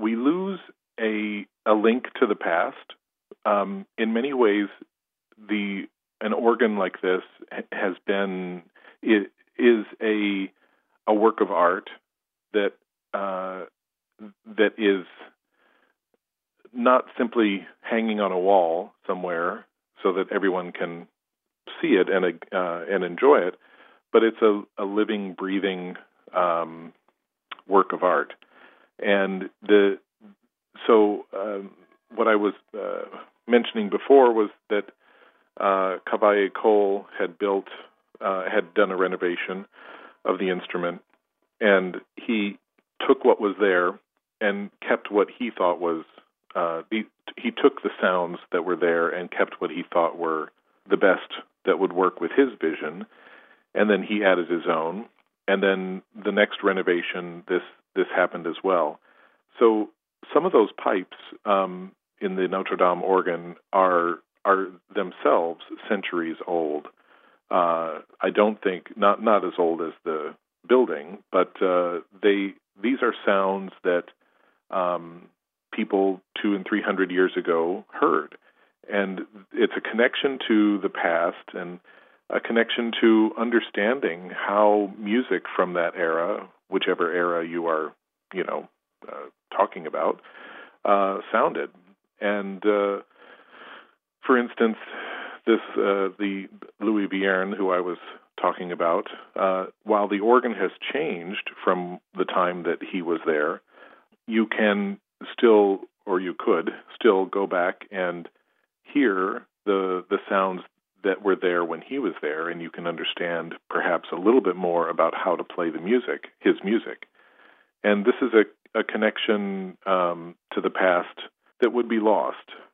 we lose a link to the past. In many ways, an organ like this is a work of art that is not simply hanging on a wall somewhere so that everyone can see it and enjoy it, but it's a living, breathing work of art. And what I was mentioning before was that Cavaillé Coll had done a renovation of the instrument, and he took what was there and kept what he thought was he took the sounds that were there and kept what he thought were the best that would work with his vision, and then he added his own. And then the next renovation, this happened as well. So some of those pipes in the Notre Dame organ are themselves centuries old. I don't think not as old as the building, but these are sounds that people 200 and 300 years ago heard, and it's a connection to the past and a connection to understanding how music from that era, whichever era you are, talking about, sounded. And for instance, the Louis Vierne, who I was talking about, while the organ has changed from the time that he was there, you can still, or you could still go back and hear the sounds that were there when he was there, and you can understand perhaps a little bit more about how to play his music. And this is a connection to the past that would be lost